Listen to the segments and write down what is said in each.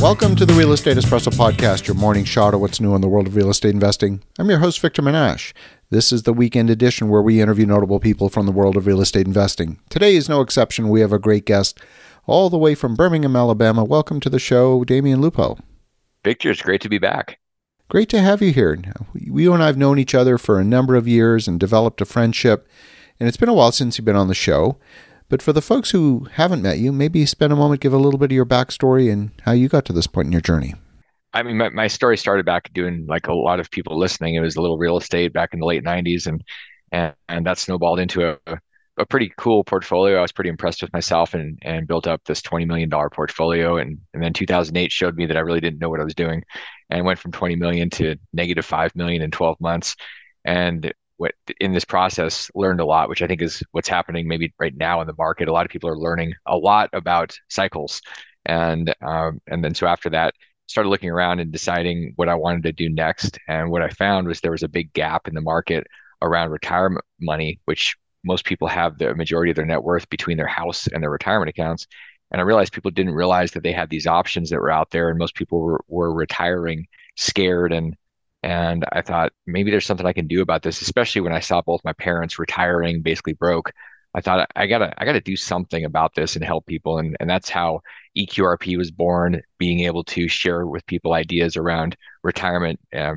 Welcome to the Real Estate Espresso Podcast, your morning shot of what's new in the world of real estate investing. I'm your host, Victor Menashe. This is the weekend edition where we interview notable people from the world of real estate investing. Today is no exception. We have a great guest all the way from Birmingham, Alabama. Welcome to the show, Damian Lupo. Victor, it's great to be back. Great to have you here. You and I have known each other for a number of years and developed a friendship, and it's been a while since you've been on the show. But for the folks who haven't met you, maybe spend a moment, give a little bit of your backstory and how you got to this point in your journey. I mean, my story started back doing like a lot of people listening. It was a little real estate back in the late 90s, and that snowballed into a pretty cool portfolio. I was pretty impressed with myself and built up this $20 million portfolio. And then 2008 showed me that I really didn't know what I was doing, and went from 20 million to negative 5 million in 12 months. And in this process, learned a lot, which I think is what's happening maybe right now in the market. A lot of people are learning a lot about cycles. And then so after that, started looking around and deciding what I wanted to do next. And what I found was there was a big gap in the market around retirement money, which most people have the majority of their net worth between their house and their retirement accounts. And I realized people didn't realize that they had these options that were out there, and most people were retiring scared. And I thought maybe there's something I can do about this, especially when I saw both my parents retiring basically broke. I thought I gotta do something about this and help people. And that's how EQRP was born, being able to share with people ideas around retirement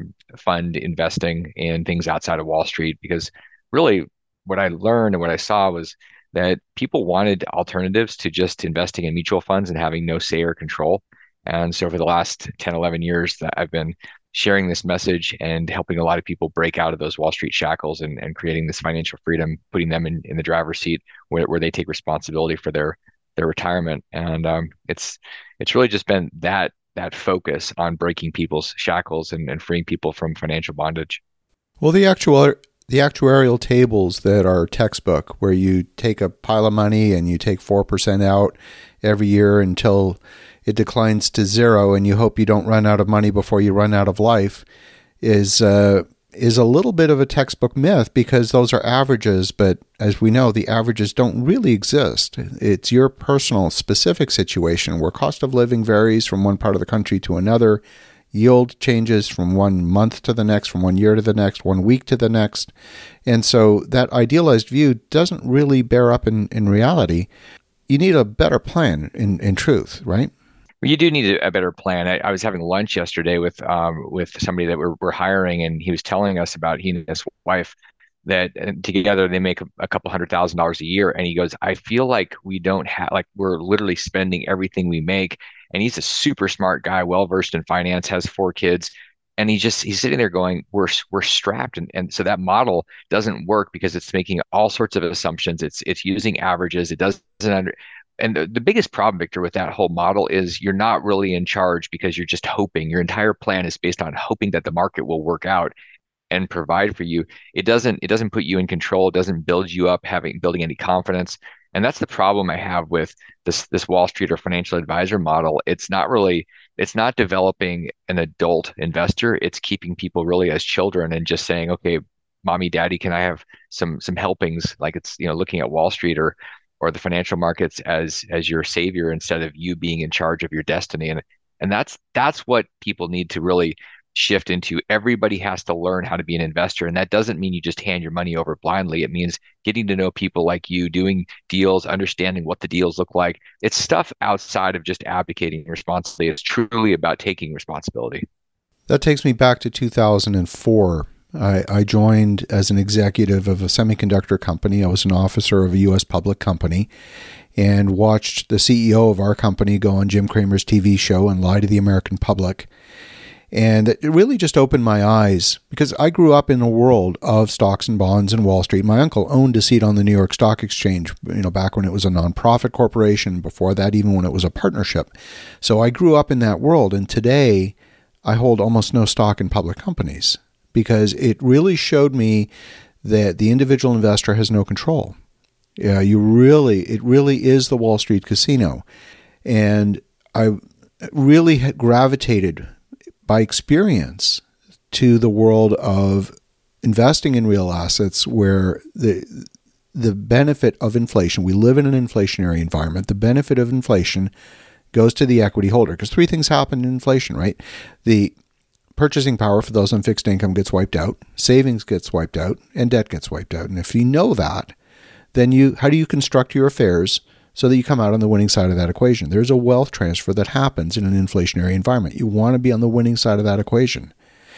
fund investing in things outside of Wall Street. Because really what I learned and what I saw was that people wanted alternatives to just investing in mutual funds and having no say or control. And so for the last 10, 11 years that I've been sharing this message and helping a lot of people break out of those Wall Street shackles and creating this financial freedom, putting them in the driver's seat where they take responsibility for their retirement. And it's really just been that focus on breaking people's shackles and freeing people from financial bondage. Well, the actuarial tables that are textbook, where you take a pile of money and you take 4% out every year until it declines to zero, and you hope you don't run out of money before you run out of life, is a little bit of a textbook myth, because those are averages. But as we know, the averages don't really exist. It's your personal specific situation where cost of living varies from one part of the country to another. Yield changes from 1 month to the next, from 1 year to the next, 1 week to the next. And so that idealized view doesn't really bear up in reality. You need a better plan in truth, right? Well, you do need a better plan. I was having lunch yesterday with somebody that we're hiring, and he was telling us about he and his wife that together they make a couple $100,000 a year. And he goes, I feel like we don't have, like, we're literally spending everything we make. And he's a super smart guy, well-versed in finance, has 4 kids. And he's sitting there going, we're strapped. And so that model doesn't work because it's making all sorts of assumptions. It's using averages. It doesn't And the biggest problem, Victor, with that whole model is you're not really in charge, because you're just hoping. Your entire plan is based on hoping that the market will work out and provide for you. It doesn't put you in control. It doesn't build you up, building any confidence. And that's the problem I have with this Wall Street or financial advisor model. It's not developing an adult investor. It's keeping people really as children and just saying, okay, mommy, daddy, can I have some helpings? Like, it's, looking at Wall Street or the financial markets as your savior instead of you being in charge of your destiny. And that's what people need to really shift into. Everybody has to learn how to be an investor. And that doesn't mean you just hand your money over blindly. It means getting to know people like you, doing deals, understanding what the deals look like. It's stuff outside of just abdicating responsibly. It's truly about taking responsibility. That takes me back to 2004. I joined as an executive of a semiconductor company. I was an officer of a U.S. public company, and watched the CEO of our company go on Jim Cramer's TV show and lie to the American public. And it really just opened my eyes, because I grew up in a world of stocks and bonds and Wall Street. My uncle owned a seat on the New York Stock Exchange, back when it was a nonprofit corporation, before that, even when it was a partnership. So I grew up in that world. And today I hold almost no stock in public companies, because it really showed me that the individual investor has no control. It really is the Wall Street casino. And I really had gravitated by experience to the world of investing in real assets, where the benefit of inflation, we live in an inflationary environment, the benefit of inflation goes to the equity holder, because three things happen in inflation, right? The purchasing power for those on fixed income gets wiped out, savings gets wiped out, and debt gets wiped out. And if you know that, then how do you construct your affairs so that you come out on the winning side of that equation? There's a wealth transfer that happens in an inflationary environment. You want to be on the winning side of that equation.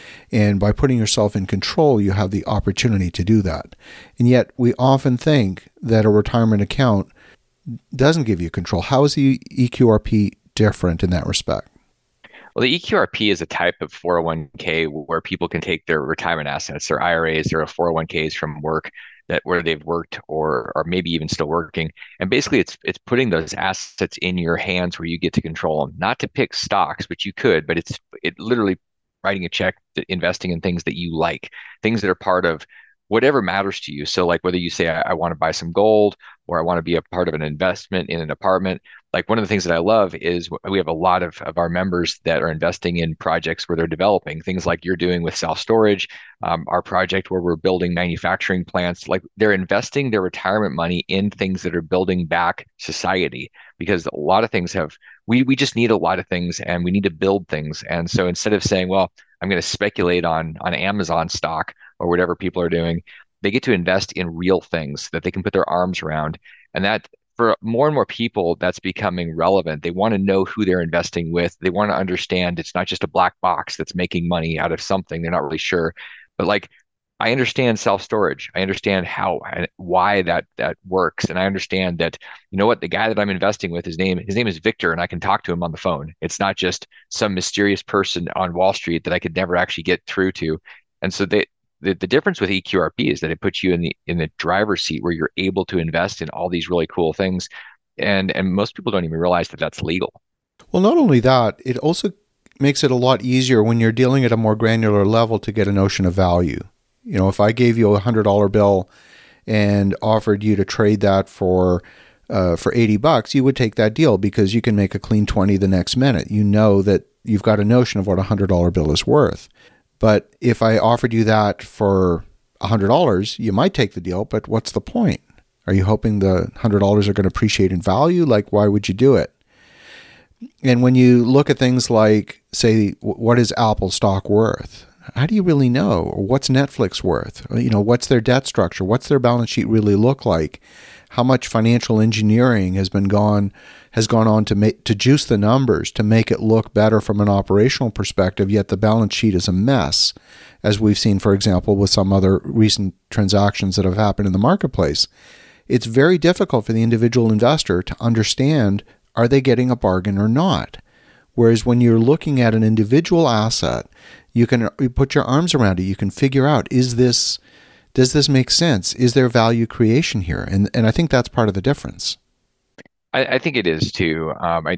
And by putting yourself in control, you have the opportunity to do that. And yet we often think that a retirement account doesn't give you control. How is the EQRP different in that respect? Well, the EQRP is a type of 401k where people can take their retirement assets, their IRAs, their 401ks from work that where they've worked or maybe even still working. And basically it's putting those assets in your hands where you get to control them. Not to pick stocks, which you could, but it literally writing a check, investing in things that you like, things that are part of whatever matters to you. So like whether you say, I want to buy some gold or I want to be a part of an investment in an apartment. Like one of the things that I love is we have a lot of our members that are investing in projects where they're developing things like you're doing with self-storage, our project where we're building manufacturing plants. Like they're investing their retirement money in things that are building back society, because a lot of things we just need a lot of things and we need to build things. And so instead of saying, well, I'm going to speculate on Amazon stock or whatever people are doing, they get to invest in real things that they can put their arms around. And that for more and more people, that's becoming relevant. They want to know who they're investing with. They want to understand it's not just a black box that's making money out of something. They're not really sure. But like, I understand self-storage. I understand how and why that works. And I understand that, you know what, the guy that I'm investing with, his name is Victor, and I can talk to him on the phone. It's not just some mysterious person on Wall Street that I could never actually get through to. And so the difference with EQRP is that it puts you in the driver's seat where you're able to invest in all these really cool things. And most people don't even realize that that's legal. Well, not only that, it also makes it a lot easier when you're dealing at a more granular level to get a notion of value. You know, if I gave you $100 bill and offered you to trade that for $80, you would take that deal because you can make a clean 20 the next minute. You know that you've got a notion of what a $100 bill is worth. But if I offered you that for $100, you might take the deal, but what's the point? Are you hoping the $100 are going to appreciate in value? Like, why would you do it? And when you look at things like, say, what is Apple stock worth? How do you really know? Or what's Netflix worth? You know, what's their debt structure? What's their balance sheet really look like? How much financial engineering has gone on to juice the numbers to make it look better from an operational perspective, yet the balance sheet is a mess, as we've seen, for example, with some other recent transactions that have happened in the marketplace. It's very difficult for the individual investor to understand, are they getting a bargain or not? Whereas when you're looking at an individual asset, you put your arms around it. You can figure out, does this make sense? Is there value creation here? And I think that's part of the difference. I think it is too.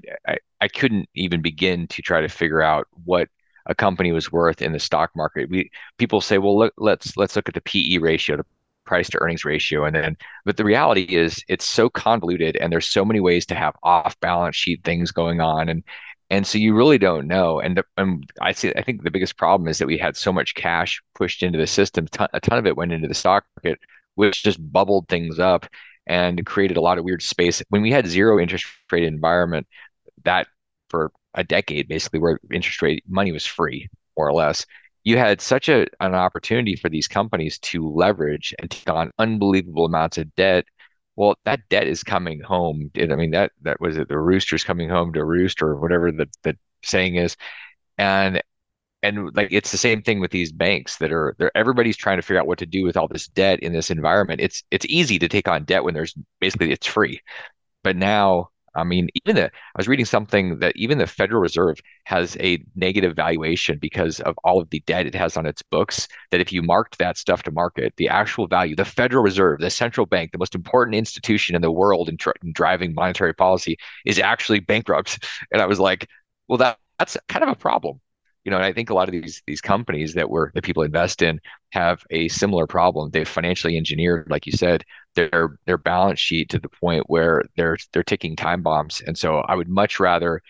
I couldn't even begin to try to figure out what a company was worth in the stock market. People say, well, let's look at the PE ratio, the price to earnings ratio, but the reality is it's so convoluted, and there's so many ways to have off balance sheet things going on, and so you really don't know. And I think the biggest problem is that we had so much cash pushed into the system. A ton of it went into the stock market, which just bubbled things up and created a lot of weird space. When we had zero interest rate environment, that for a decade, basically, where interest rate money was free, more or less, you had such an opportunity for these companies to leverage and take on unbelievable amounts of debt. Well, that debt is coming home. I mean, that was it. The rooster's coming home to roost, or whatever the saying is. And like it's the same thing with these banks that are there. Everybody's trying to figure out what to do with all this debt in this environment. It's easy to take on debt when it's free. But now, I mean, I was reading something that even the Federal Reserve has a negative valuation because of all of the debt it has on its books, that if you marked that stuff to market, the actual value, the Federal Reserve, the central bank, the most important institution in the world in driving monetary policy, is actually bankrupt. And I was like, well, that's kind of a problem. You know, and I think a lot of these companies that people invest in have a similar problem. They've financially engineered, like you said, their balance sheet to the point where they're ticking time bombs. And so I would much rather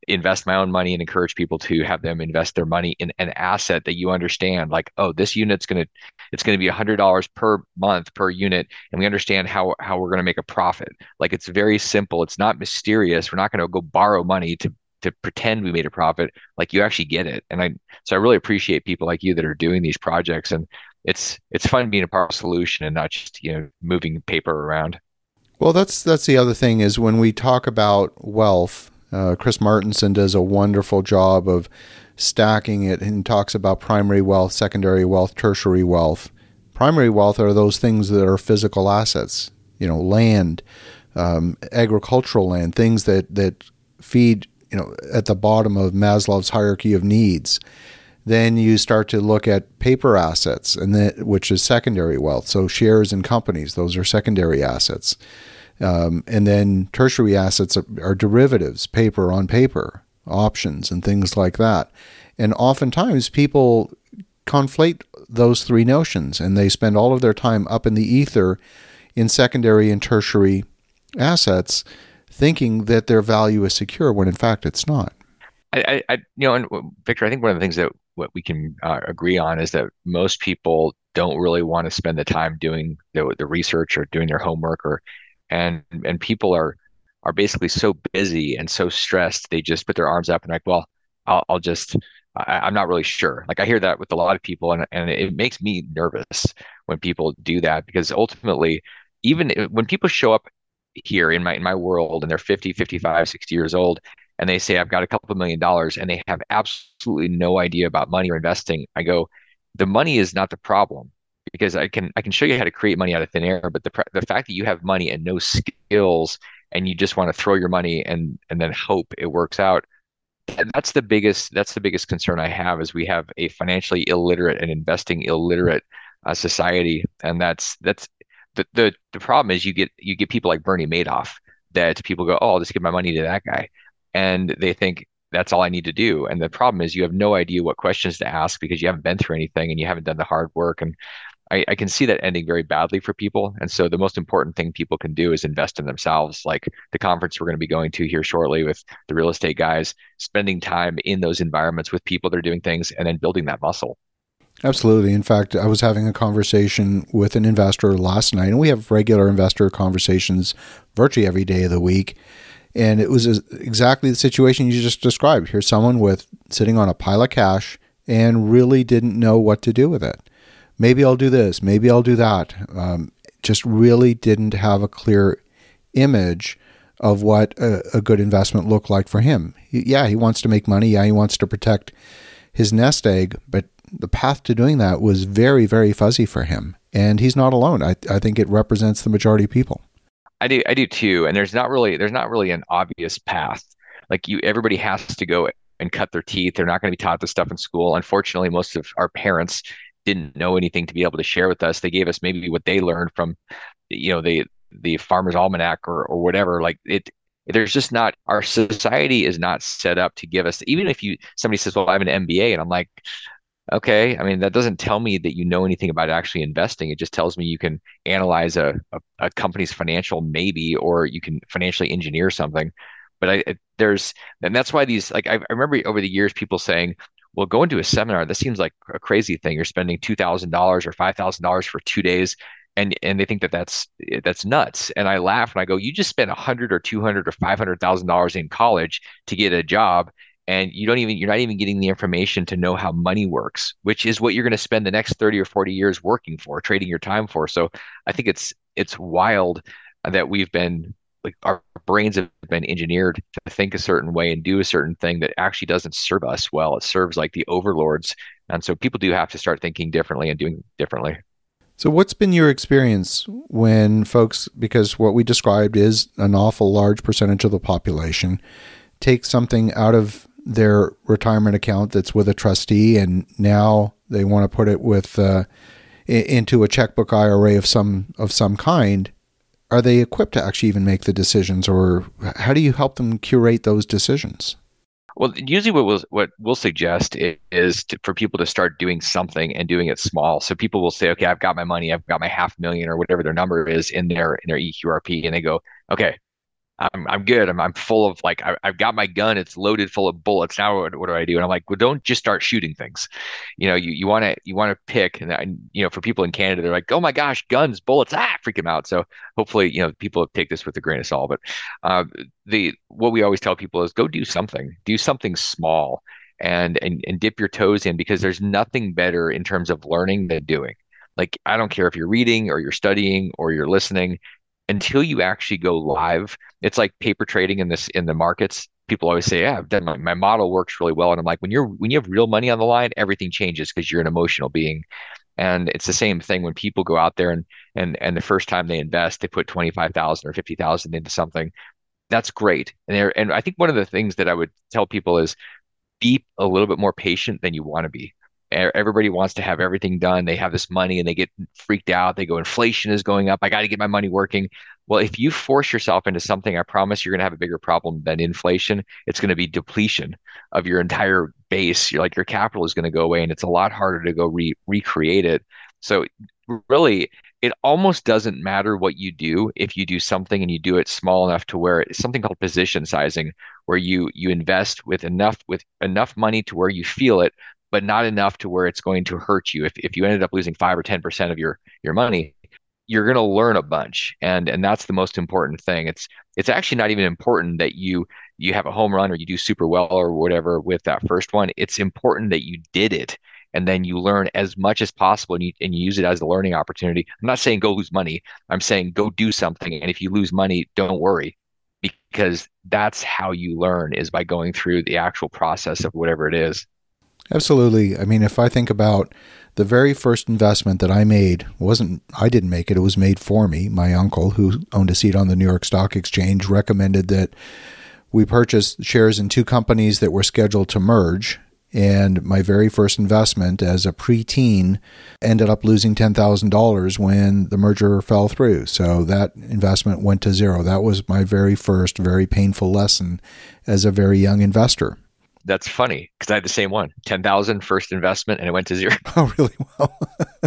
invest my own money and encourage people to have them invest their money in an asset that you understand, like, oh, this unit's it's gonna be $100 per month per unit, and we understand how we're gonna make a profit. Like, it's very simple. It's not mysterious. We're not gonna go borrow money to pretend we made a profit. Like, you actually get it. So I really appreciate people like you that are doing these projects, and it's fun being a part of a solution and not just, moving paper around. Well, that's the other thing is when we talk about wealth, Chris Martenson does a wonderful job of stacking it and talks about primary wealth, secondary wealth, tertiary wealth. Primary wealth are those things that are physical assets, land, agricultural land, things that feed, at the bottom of Maslow's hierarchy of needs. Then you start to look at paper assets, which is secondary wealth. So shares in companies, those are secondary assets. And then tertiary assets are derivatives, paper on paper, options, and things like that. And oftentimes people conflate those three notions, and they spend all of their time up in the ether in secondary and tertiary assets, thinking that their value is secure when in fact it's not. And Victor, I think one of the things that what we can agree on is that most people don't really want to spend the time doing the research or doing their homework, and people are basically so busy and so stressed, they just put their arms up and like, well, I'll just I'm not really sure. Like, I hear that with a lot of people, and it makes me nervous when people do that, because ultimately, even when people show up here in my world and they're 50, 55, 60 years old, and they say, I've got a couple of $1 million, and they have absolutely no idea about money or investing, I go, the money is not the problem, because I can show you how to create money out of thin air, but the fact that you have money and no skills, and you just want to throw your money and then hope it works out, that's the biggest concern I have, is we have a financially illiterate and investing illiterate society. And that's the problem is you get people like Bernie Madoff, that people go, oh, I'll just give my money to that guy, and they think that's all I need to do. And the problem is you have no idea what questions to ask, because you haven't been through anything and you haven't done the hard work. And I can see that ending very badly for people. And so the most important thing people can do is invest in themselves. Like the conference we're going to be going to here shortly with the real estate guys, spending time in those environments with people that are doing things, and then building that muscle. Absolutely. In fact, I was having a conversation with an investor last night, and we have regular investor conversations virtually every day of the week. And it was exactly the situation you just described. Here's someone sitting on a pile of cash and really didn't know what to do with it. Maybe I'll do this, maybe I'll do that. Just really didn't have a clear image of what a good investment looked like for him. He wants to make money. Yeah, he wants to protect his nest egg, but the path to doing that was very, very fuzzy for him. And he's not alone. I think it represents the majority of people. I do too. And there's not really an obvious path. Like, everybody has to go and cut their teeth. They're not going to be taught this stuff in school. Unfortunately, most of our parents didn't know anything to be able to share with us. They gave us maybe what they learned from, the Farmer's Almanac or whatever. Like, there's just not, our society is not set up to give us, even if somebody says, well, I have an MBA, and I'm like, okay, I mean, that doesn't tell me that you know anything about actually investing. It just tells me you can analyze a company's financial, maybe, or you can financially engineer something. But and that's why I remember over the years people saying, well, going to a seminar, that seems like a crazy thing. You're spending $2,000 or $5,000 for 2 days. And they think that's nuts. And I laugh and I go, you just spent 100 or 200 or $500,000 in college to get a job, and you're not even getting the information to know how money works, which is what you're going to spend the next 30 or 40 years working for, trading your time for. So I think it's wild that we've been, like, our brains have been engineered to think a certain way and do a certain thing that actually doesn't serve us well. It serves like the overlords. And so people do have to start thinking differently and doing differently. So what's been your experience when folks, because what we described is an awful large percentage of the population, take something out of their retirement account that's with a trustee, and now they want to put it into a checkbook IRA of some kind. Are they equipped to actually even make the decisions, or how do you help them curate those decisions? Well, usually what we'll suggest is for people to start doing something and doing it small. So people will say, okay, I've got my money, I've got my $500,000 or whatever their number is in their EQRP, and they go, okay, I'm good. I'm full of like I've got my gun. It's loaded full of bullets. Now what do I do? And I'm like, well, don't just start shooting things. You want to pick. And for people in Canada, they're like, oh my gosh, guns, bullets, freak them out. So hopefully, people take this with a grain of salt. But the what we always tell people is go do something small, and dip your toes in, because there's nothing better in terms of learning than doing. Like I don't care if you're reading or you're studying or you're listening, until you actually go live. It's like paper trading in the markets. People always say, yeah, I've done my model works really well. And I'm like, when you have real money on the line, everything changes because you're an emotional being. And it's the same thing when people go out there and the first time they invest, they put 25,000 or 50,000 into something. That's great. And I think one of the things that I would tell people is be a little bit more patient than you want to be. Everybody wants to have everything done. They have this money and they get freaked out. They go, inflation is going up. I got to get my money working. Well, if you force yourself into something, I promise you're going to have a bigger problem than inflation. It's going to be depletion of your entire base. Your capital is going to go away, and it's a lot harder to go recreate it. So really, it almost doesn't matter what you do if you do something and you do it small enough to where it's something called position sizing, where you invest with enough money to where you feel it, but not enough to where it's going to hurt you. If you ended up losing 5 or 10% of your money, you're going to learn a bunch, and that's the most important thing. It's actually not even important that you have a home run or you do super well or whatever with that first one. It's important that you did it, and then you learn as much as possible, and you use it as a learning opportunity. I'm not saying go lose money. I'm saying go do something, and if you lose money, don't worry, because that's how you learn, is by going through the actual process of whatever it is. Absolutely. I mean, if I think about the very first investment that I made, I didn't make it, it was made for me. My uncle, who owned a seat on the New York Stock Exchange, recommended that we purchase shares in two companies that were scheduled to merge. And my very first investment as a preteen ended up losing $10,000 when the merger fell through. So that investment went to zero. That was my very first, very painful lesson as a very young investor. That's funny, because I had the same one. 10,000 first investment, and it went to zero. Oh, really? Well,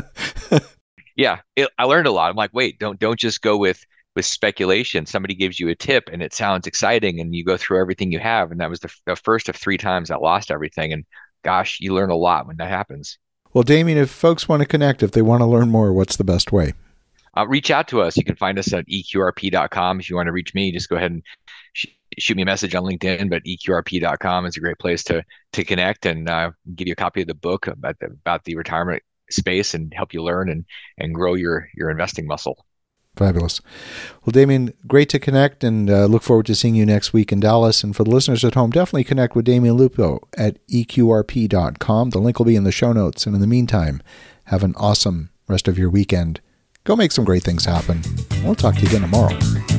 Yeah, I learned a lot. I'm like, wait, don't just go with speculation. Somebody gives you a tip and it sounds exciting, and you go through everything you have. And that was the first of 3 times I lost everything. And gosh, you learn a lot when that happens. well, Damien, if folks want to connect, if they want to learn more, what's the best way? Reach out to us. You can find us at eqrp.com. If you want to reach me, just go ahead and shoot me a message on LinkedIn. But eqrp.com is a great place to connect, and give you a copy of the book about the retirement space, and help you learn and grow your investing muscle. Fabulous. Well, Damien, great to connect, and look forward to seeing you next week in Dallas. And for the listeners at home, definitely connect with Damien Lupo at eqrp.com. The link will be in the show notes. And in the meantime, have an awesome rest of your weekend. Go make some great things happen. We'll talk to you again tomorrow.